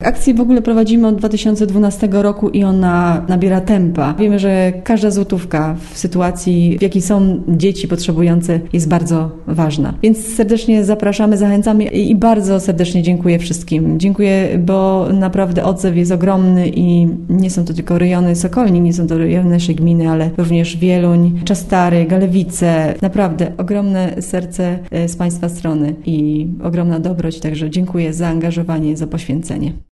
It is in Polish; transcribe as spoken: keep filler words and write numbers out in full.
Akcję w ogóle prowadzimy od dwa tysiące dwunastego roku i ona nabiera tempa. Wiemy, że każda złotówka w sytuacji, w jakiej są dzieci potrzebujące, jest bardzo ważna. Więc serdecznie zapraszamy, zachęcamy i bardzo serdecznie dziękuję wszystkim. Dziękuję, bo naprawdę odzew jest ogromny i nie są to tylko rejony Sokolni, nie są to rejony naszej gminy, ale również Wieluń, Czastary, Galewice. Naprawdę ogromne serce z Państwa strony i ogromna dobroć, także dziękuję za zaangażowanie, za poświęcenie.